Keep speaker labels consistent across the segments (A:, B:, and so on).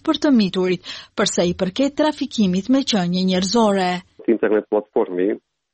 A: për të miturit, për sa i përket trafikimit me qenie njerëzore.
B: Internet platformi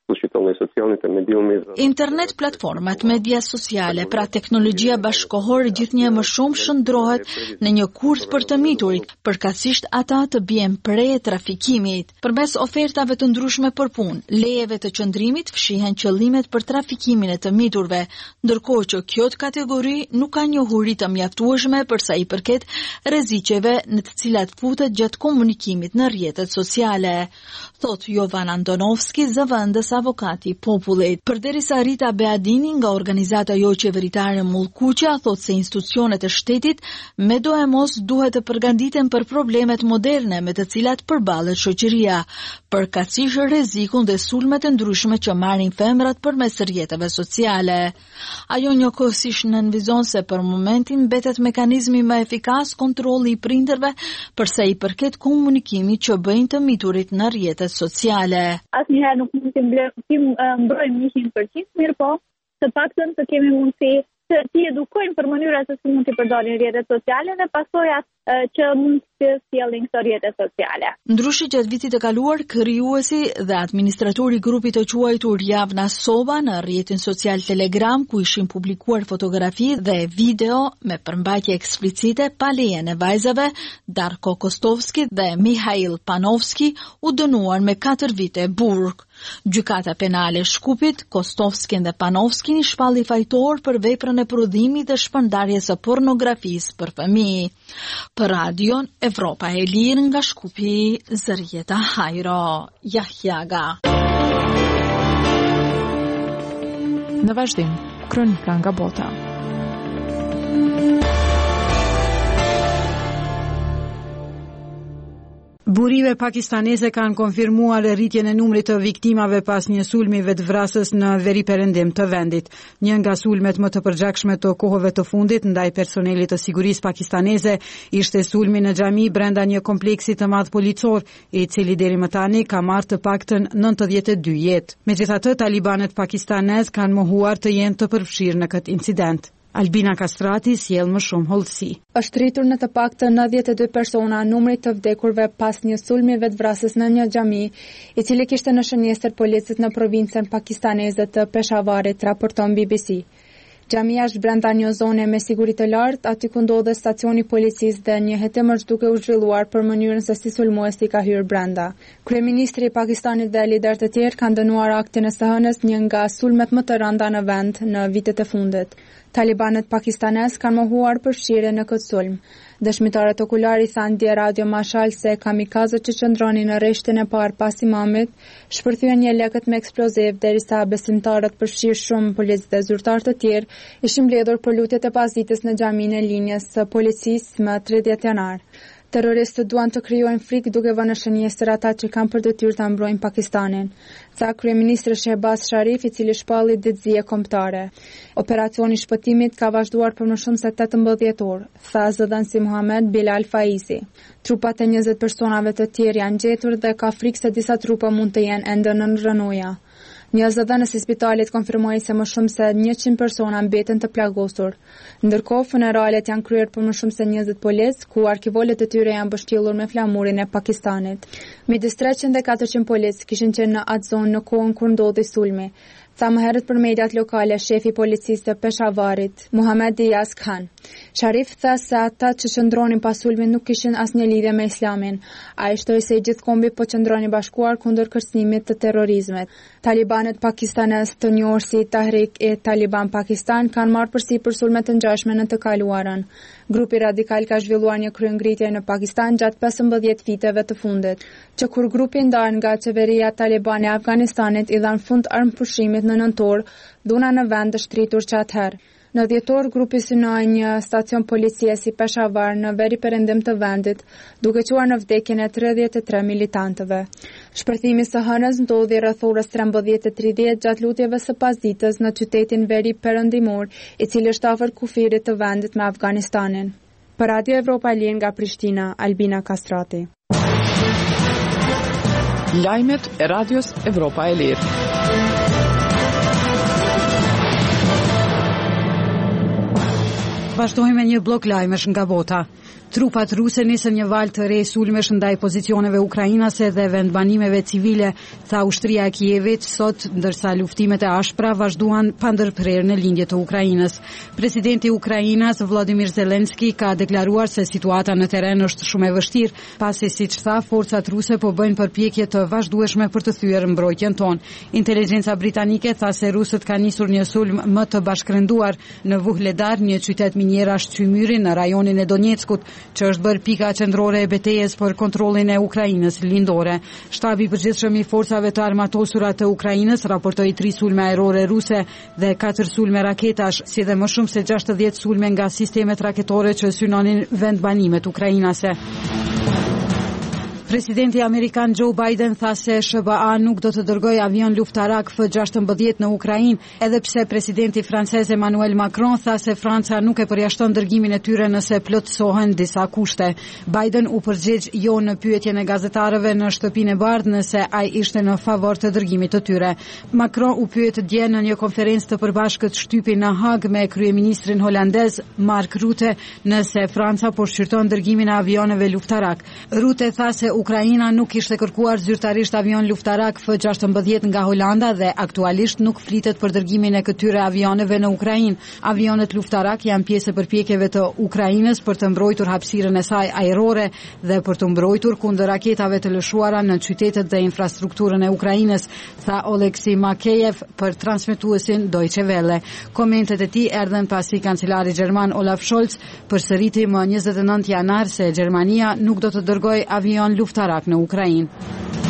A: Internet platformat, media sociale, pra teknologjia bashkohore gjithnjë më shumë shndrohet në një kurth për të miturit, përkatësisht ata të bien pre trafikimit. Përmes ofertave të ndryshme për punë, lejeve të qëndrimit fshihen qëllimet për trafikimin e të miturve, ndërkohë që kjo kategori nuk ka njohuri të mjaftueshme për sa i përket rreziqeve në të cilat futet gjatë komunikimit në rrjetet sociale. Thot Jovan Antonovski, zëvendës avokati i popullit. Përderisa Rita Beadini nga organizata jo qeveritare Mullkuqja thot se institucionet e shtetit me do e mos duhet të përgatiten për problemet moderne me të cilat përballet shoqëria, përkatësisht rrezikun dhe sulmet e ndryshme që marrin femrat përmes rrjeteve sociale. Ajo njëkohësisht nënvizon se për momentin mbetet mekanizmi më efikas kontrolli i prindërve përsa i përket komunikimit që bëjnë të miturit në rrjetet sociale.
C: Asnjëherë nuk mund të mbrojmë 100%, mirë po, të paktën të kemi mundësi të edukojmë për mënyra se si mund të përdorin rrjetet sociale dhe pasojat që mund të sjellin këto rrjete sociale.
A: Ndryshe gjatë vitit të kaluar, krijuesi dhe administratori i grupit të quajtur Javna Sova në rrjetin social Telegram, ku ishin publikuar fotografi dhe video me përmbajtje eksplicite pa lejen e vajzave, Darko Kostovski dhe Mihail Panovski u dënuan me 4 vite burg. Gjykata penale e Shkupit, Kostovskin dhe Panovskin i shpalli fajtor për veprën e prodhimit dhe shpërndarjes së pornografisë për fëmijë. Për Radion Evropa e Lirë nga Shkupi, Zërieta Hajro, Jahjaga.
D: Në vazhdim, kronika nga bota.
E: Burive pakistaneze kanë konfirmuar rritjen e numrit të viktimave pas një sulmi vetvrasës në veri perëndim të vendit. Një nga sulmet më të përgjakshme të kohëve të fundit ndaj personelit të sigurisë pakistaneze ishte sulmi në xhami brenda një kompleksi të madh policor, i cili deri më tani ka marrë të paktën 92 jetë. Megjithatë, talibanët pakistanez kanë mohuar të jenë të përfshirë në këtë incident. Albina Kastrati sjell më shumë hollësi.
F: Është rritur në të paktën 92 persona numrit të vdekurve pas një sulmi vetvrasës në një xhami, i cili kishte në shënjestër policit në provincën pakistaneze të Peshavarit, raporton BBC. Xhamia është brenda një zone me siguri të lartë, aty ku ndodhet stacioni policisë dhe një hetim është duke u zhvilluar për mënyrën se si sulmuesi ka hyrë brenda. Kryeministri i Pakistanit dhe lider të tjerë kanë dënuar aktin e së hënës, një nga sulmet më të rënda në vend në vitet e fundit. Talibanët pakistanez kanë mohuar përfshirje në këtë sulm. Dëshmitarët okular i thanë dje Radio Mashal se kamikazët që qëndronin në rreshtin e parë pas imamit shpërthyen një lekët me eksploziv derisa besimtarët përfshirë shumë policë dhe zyrtarë të tjerë ishin mbledhur për lutjet e pasdites në xhaminë e linjës së policisë më 30 janar. Terroristët duan të krijojnë frikë duke vënë në shënjestër ata që kanë për detyrë ta mbrojnë Pakistanin, tha kryeministri Shehbaz Sharif, i cili shpalli ditëzie kombëtare. Operacioni i shpëtimit ka vazhduar për më shumë se 18 orë, tha zëdhënësi Mohamed Bilal Faizi. Trupat e 20 personave të tjerë janë gjetur dhe ka frikë se disa trupa mund të jenë ende në rënoja. Një zëdhënës i spitalit konfirmoi se më shumë se 100 persona mbeten të plagosur. Ndërkohë, funeralet janë kryer për më shumë se 20 policë, ku arkivolët e tyre janë mbështjellur me flamurin e Pakistanit. Midis 300 dhe 400 policë kishin qenë në atë zonë në kohën kur ndodhi sulmi, tha më herët për mediat lokale shefi i policisë të Peshavarit, Muhammad Diaz Khan. Sharif tha se ata që qëndronin pas sulmit nuk kishin asnjë lidhje me Islamin. Ai shtoi se i gjithë kombi po qëndroni bashkuar kundër kërcënimit të terrorizmit. Talibanët pakistanez, të njohur si Tahrik e Taliban Pakistan, kanë marrë përsipër sulmet të ngjashme në të kaluarën. Grupi radikal ka zhvilluar një kryengritje në Pakistan gjatë 15 viteve të fundit, që kur grupi ndarë nga qeveria Taliban e Afganistanit i dhan fund armëpushimit në nëntor, dhuna në vend të shtritur që atëherë. Në dhjetor, grupi synoi një stacion policie si Peshavar në veri perëndim të vendit, duke quar në vdekjen e 33 militantëve. Shpërthimi së hënës ndodhi rreth orës 13:30 gjatë lutjeve së pasdites në qytetin veri perëndimor, i cili është afër kufirit të vendit me Afganistanin. Për Radio Evropa Lirë nga Prishtina, Albina Kastrati.
D: Lajmet e Radios Evropa e Lirë.
E: Vazhdojmë me një blok lajmesh nga bota. Trupat ruse nisën një valë të re sulmesh ndaj pozicioneve ukrainase dhe vendbanimeve civile, tha ushtria e Kievit sot, ndërsa luftimet e ashpra vazhduan pa ndërprerje në lindje të Ukrainës. Presidenti i Ukrainës Volodymyr Zelensky ka deklaruar se situata në terren është shumë e vështirë, pasi siç tha, forcat ruse po bëjnë përpjekje të vazhdueshme për të thyer mbrojtjen tonë. Inteligjenca britanike tha se rusët kanë nisur një sulm më të bashkërenduar në Vuhledar, një qytet minjerash Çymyri në rajonin e Donetskut, që është bërë pika qendrore e betejës për kontrollin e Ukrainës lindore. Shtabi i përgjithshëm i forcave të armatosura të Ukrainës raportoi 3 sulme ajrore ruse dhe 4 sulme raketash, si dhe më shumë se 60 sulme nga sistemet raketore që synonin vendbanimet ukrainase. Presidenti Amerikan Joe Biden tha se SBA nuk do të dërgojë avion luftarak F-16 në Ukrainë, edhe pse presidenti francez Emmanuel Macron tha se Franca nuk e përjashton dërgimin e tyre nëse plotësohen disa kushte. Biden u përgjigj jo në pyetjen e gazetarëve në Shtëpinë e Bardhë nëse ai ishte në favor të dërgimit të tyre. Macron u pyet dje në një konferencë të përbashkët shtypi në Hag me kryeministrin holandez Mark Rutte nëse Franca po shqyrton dërgimin e avioneve luftarak. Rutte tha se Ukraina nuk ishte kërkuar zyrtarisht avion luftarak F-16 nga Holanda dhe aktualisht nuk flitet për dërgimin e këtyre avioneve në Ukrainë. Avionet luftarak janë pjesë e përpjekjeve të Ukrainës për të mbrojtur hapësirën e saj ajrore dhe për të mbrojtur kundër raketave të lëshuara në qytetet dhe infrastrukturën e Ukrainës, tha Oleksiy Makeyev për transmetuesin Deutsche Welle. Komentet e tij erdhen pasi kancelari gjerman Olaf Scholz përsëriti më 29 janar se Gjermania nuk do të dërgojë avion luftarak në Ukrainë.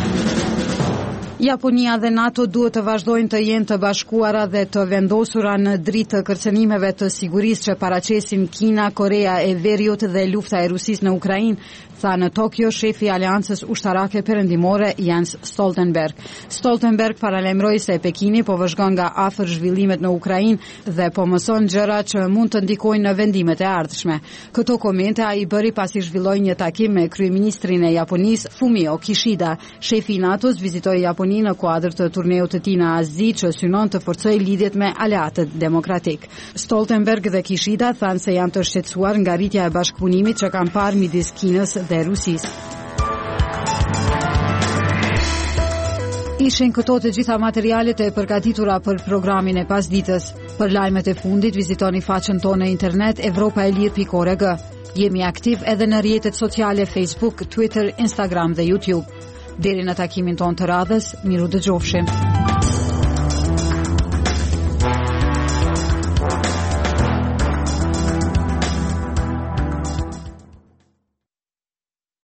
E: Japonia dhe NATO duhet të vazhdojnë të jenë të bashkuara dhe të vendosura në dritë të kërcënimeve të sigurisë që paraqesin Kina, Korea e Veriut dhe lufta e Rusisë në Ukrainë, tha në Tokyo shefi i Aleancës Ushtarake Perëndimore Jens Stoltenberg. Stoltenberg paralajmëroi se Pekini po vëzhgon nga afër zhvillimet në Ukrainë dhe po mëson gjëra që mund të ndikojnë në vendimet e ardhshme. Këto komente ai bëri pasi zhvilloi një takim me kryeministrin e Japonisë Fumio Kishida. Shefi i NATO-s vizitoi Japoninë në kuadër të turneut të tij në Azi që synon të forcojë lidhjet me aleatët demokratik. Stoltenberg dhe Kishida thanë se janë të shqetësuar nga rritja e bashkëpunimit që kanë parë midis Kinës dhe Rusisë. Ishin këto të gjitha materialet e përgatitura për programin e pasditës. Për lajmet e fundit vizitoni faqen tonë në internet europaelir.org. Jemi aktiv edhe në rrjetet sociale Facebook, Twitter, Instagram dhe YouTube. Deri në takimin tonë të radhës, miru dëgjofshim.